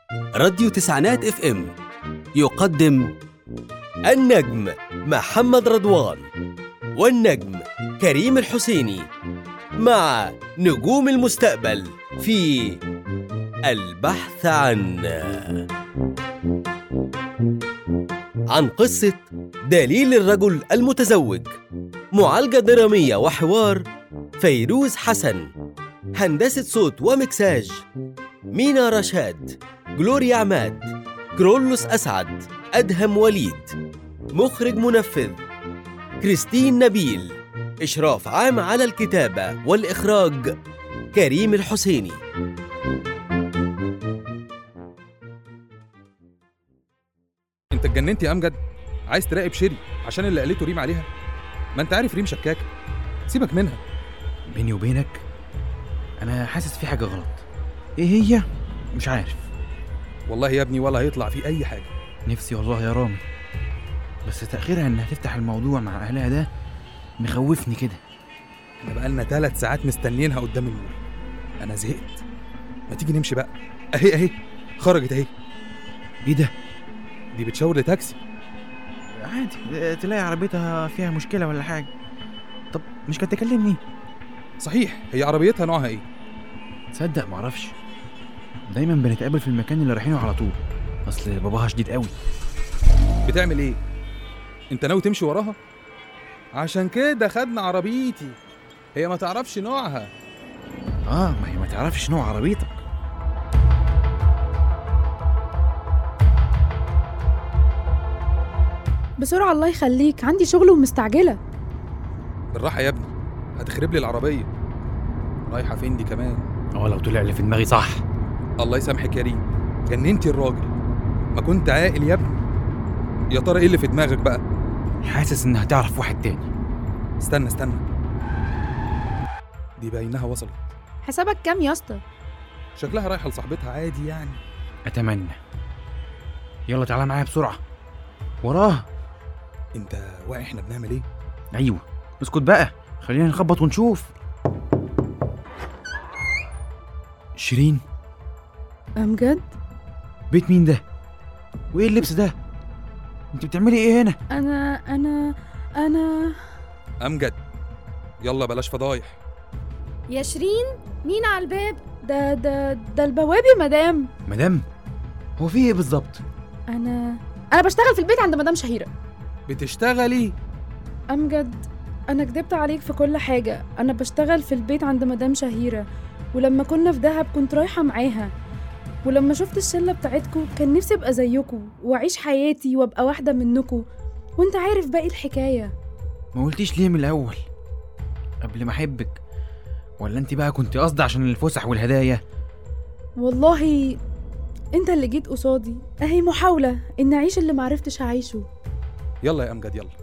راديو تسعينات اف ام يقدم النجم محمد رضوان والنجم كريم الحسيني مع نجوم المستقبل في البحث عن قصة دليل الرجل المتزوج. معالجة درامية وحوار فيروز حسن. هندسة صوت ومكساج مينا رشاد، جلوريا عماد، كرولوس أسعد، أدهم وليد. مخرج منفذ كريستين نبيل. إشراف عام على الكتابة والإخراج كريم الحسيني. انت اتجننت يا امجد؟ عايز تراقب شيري عشان اللي قالته ريم عليها؟ ما انت عارف ريم شكاكه، سيبك منها. بيني وبينك انا حاسس في حاجه غلط. ايه هي؟ مش عارف والله يا ابني، ولا هيطلع فيه اي حاجه. نفسي والله يا رامي، بس تأخيرها انها تفتح الموضوع مع اهلها ده مخوفني كده. احنا بقالنا 3 ساعات مستنيينها قدام النور، انا زهقت. ما تيجي نمشي بقى؟ اهي خرجت اهي. ايه ده؟ دي بتشاور لتاكسي. عادي، تلاقي عربيتها فيها مشكله ولا حاجه. طب مش كانت تكلمني؟ صحيح، هي عربيتها نوعها ايه؟ تصدق معرفش، دايما بنتقابل في المكان اللي رايحينه على طول، اصل باباها شديد قوي. بتعمل ايه؟ انت ناوي تمشي وراها؟ عشان كده خدنا عربيتي، هي ما تعرفش نوعها. ما هي ما تعرفش نوع عربيتك. بسرعة الله يخليك، عندي شغل ومستعجلة. بالراحه يا ابني، هتخرب لي العربيه. رايحه فين دي كمان؟ لو طلع اللي في دماغي صح. الله يسامحك يا ريم، جننتي الراجل. ما كنت عاقل يا ابني. يا ترى ايه اللي في دماغك بقى؟ حاسس انها تعرف واحد تاني. استنى، دي باينها وصلت. حسابك كام يا اسطى؟ شكلها رايحه لصاحبتها عادي يعني. اتمنى. يلا تعالى معايا بسرعه، وراها. انت واقع احنا بنعمل ايه؟ ايوه اسكت بقى، خلينا نخبط ونشوف. شيرين؟ أمجد؟ بيت مين ده؟ وايه اللبس ده؟ انت بتعملي ايه هنا؟ انا امجد، يلا بلاش فضايح. يا شيرين، مين على الباب؟ ده البواب يا مدام؟ هو في ايه بالظبط؟ انا بشتغل في البيت عند مدام شهيرة. بتشتغلي؟ أمجد، انا كدبت عليك في كل حاجة. انا بشتغل في البيت عند مدام شهيرة، ولما كنا في دهب كنت رايحة معاها، ولما شفت الشلة بتاعتكم كان نفسي ابقى زيكم واعيش حياتي وابقى واحدة منكم، وانت عارف باقي الحكاية. ما قلتيش ليه من الاول قبل ما احبك؟ ولا انت بقى كنت قصدي عشان الفسح والهدايا؟ والله انت اللي جيت قصادي، اهي محاولة ان اعيش اللي معرفتش اعيشه. يلا يا امجد يلا.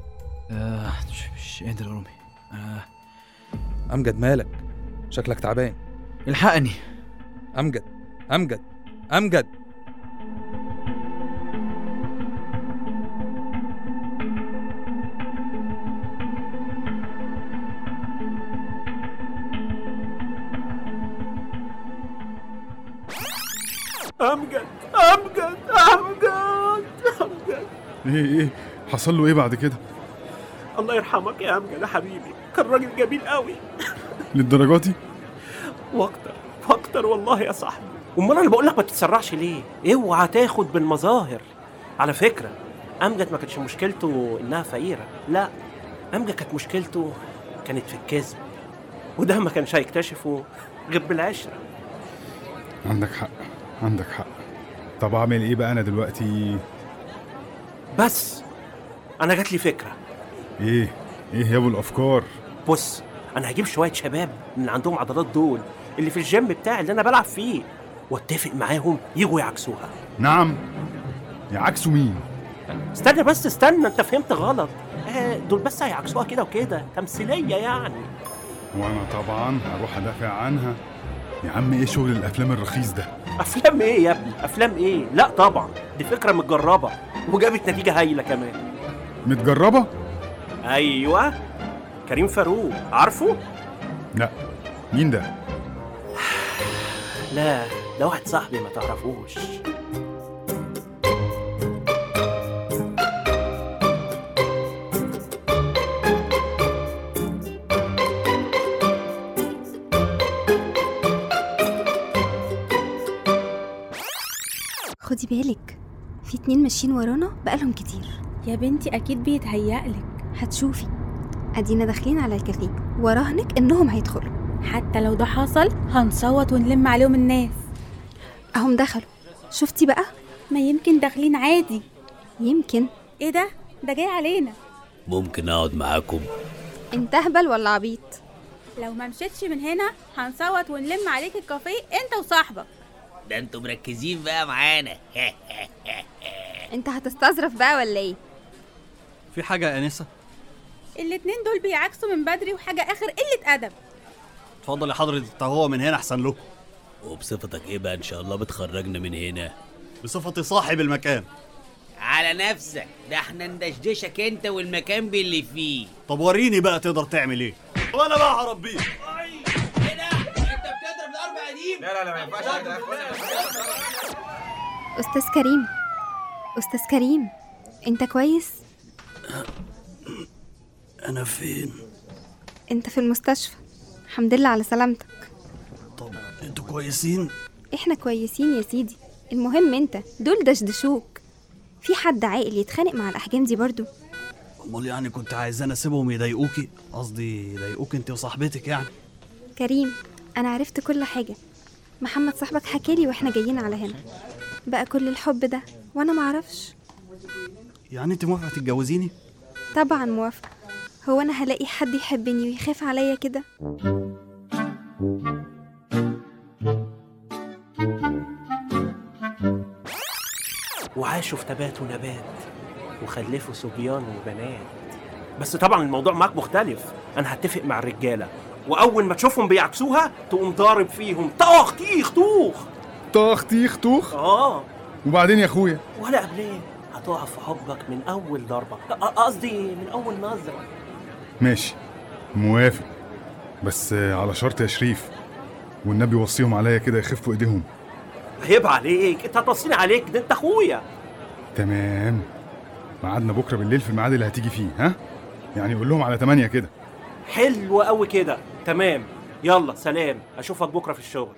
مش قادر رامي. امجد مالك؟ شكلك تعبان. الحقني. امجد. أمجد ايه حصل له ايه بعد كده؟ الله يرحمك يا أمجد يا حبيبي، كان راجل جميل قوي. للدرجة دي؟ واكتر والله يا صاحبي. امال انا بقول لك ما تتسرعش ليه؟ اوعى تاخد بالمظاهر. على فكرة أمجد ما كانتش مشكلته انها فقيرة، لا، أمجد كانت مشكلته كانت في الكذب، وده ما كانش هيكتشفه غير بالعشرة. عندك حق. طب اعمل ايه بقى انا دلوقتي؟ بس انا جات لي فكرة. ايه يا ابو الافكار؟ بص، انا هجيب شوية شباب من عندهم عضلات دول اللي في الجيم بتاعي اللي انا بلعب فيه، واتفق معاهم يجوا يعكسوها. نعم؟ يعكسوا مين؟ استنى، انت فهمت غلط. دول بس هيعكسوها كده وكده، تمثيلية يعني. وانا طبعا هروح ادافع عنها. يا عم ايه شغل الافلام الرخيص ده؟ افلام ايه يا ابني؟ افلام ايه؟ لا طبعا، دي فكرة متجربة وجابت نتيجة هايلة كمان. متجربة؟ ايوه، كريم فاروق، عارفه؟ لا، مين ده؟ لا، ده واحد صاحبي ما تعرفوش. خدي بالك، في 2 ماشيين ورانا بقالهم كتير. يا بنتي اكيد بيتهيألك. هتشوفي، ادينا داخلين على الكافيه وراهنك انهم هيدخلوا. حتى لو ده حصل هنصوت ونلم عليهم الناس. اهم دخلوا، شفتي بقى؟ ما يمكن داخلين عادي. يمكن. ايه ده جاي علينا. ممكن اقعد معاكم؟ انت اهبل ولا عبيط؟ لو ما مشيتش من هنا هنصوت ونلم عليك الكافيه انت وصاحبك. ده انتوا مركزين بقى معانا. انت هتستظرف بقى ولا ايه؟ في حاجة يا انسة؟ الاتنين دول بيعكسوا من بدري وحاجة اخر قلة ادب. اتفضل يا حضرة التهوى من هنا احسن لكم. وبصفتك ايه بقى ان شاء الله بتخرجنا من هنا؟ بصفتي صاحب المكان. على نفسك، ده احنا ندشدشك انت والمكان باللي فيه. طب وريني بقى تقدر تعمل ايه، وانا بقى هربيه. ايه ده؟ انت بتضرب الارض قديم؟ لا ما ينفعش. استاذ كريم، استاذ كريم، انت كويس؟ انا فين؟ انت في المستشفى، الحمد لله على سلامتك. طب انتوا كويسين؟ احنا كويسين يا سيدي، المهم انت، دول دشدشوك. في حد عاقل يتخانق مع الاحجام دي برضو؟ امال يعني كنت عايزانا اسيبهم يضايقوكي؟ قصدي يضايقوك انت وصاحبتك يعني. كريم، انا عرفت كل حاجة. محمد صاحبك حكالي واحنا جايين على هنا. بقى كل الحب ده وانا معرفش. يعني انت موافقة تتجوزيني؟ طبعا موافقة. هو انا هلاقي حد يحبني ويخاف عليا كده؟ وعاشوا في تبات ونبات وخلفوا صبيان وبنات. بس طبعا الموضوع معاك مختلف. انا هتفق مع الرجاله، واول ما تشوفهم بيعكسوها تقوم ضارب فيهم طخ تيخ طوخ. طخ تيخ طوخ. وبعدين يا اخويا؟ ولا قبلين هتقع في حبك من اول ضربه، قصدي من اول نظره. ماشي، موافق، بس على شرط يا شريف، والنبي وصيهم عليا كده يخفوا ايديهم. عيب عليك، انت هتوصيني عليك؟ ده انت اخويا. تمام، ميعادنا بكره بالليل في الميعاد اللي هتيجي فيه، ها؟ يعني قول لهم على 8 كده. حلو قوي كده، تمام. يلا سلام، اشوفك بكره في الشغل.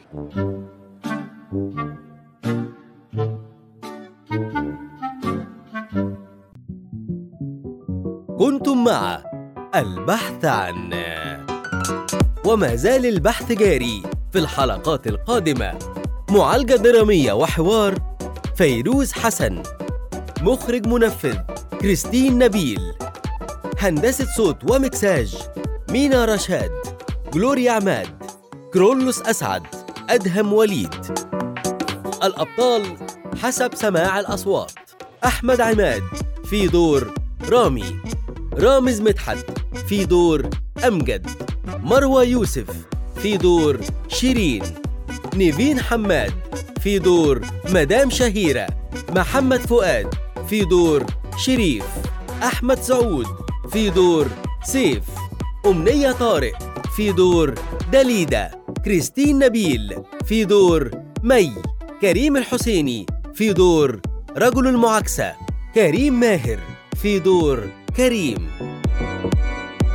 كنتم مع البحث عن، وما زال البحث جاري في الحلقات القادمة. معالجة درامية وحوار فيروز حسن، مخرج منفذ كريستين نبيل، هندسة صوت ومكساج مينا رشاد، جلوريا عماد، كرولوس أسعد، أدهم وليد. الأبطال حسب سماع الأصوات: أحمد عماد في دور رامي، رامز مدحت في دور أمجد، مروى يوسف في دور شيرين، نيفين حماد في دور مدام شهيرة، محمد فؤاد في دور شريف، أحمد سعود في دور سيف، أمنية طارق في دور دليدة، كريستين نبيل في دور مي، كريم الحسيني في دور رجل المعاكسة، كريم ماهر في دور كريم.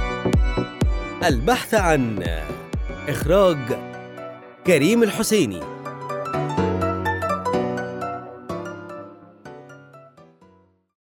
البحث عن، إخراج كريم الحسيني.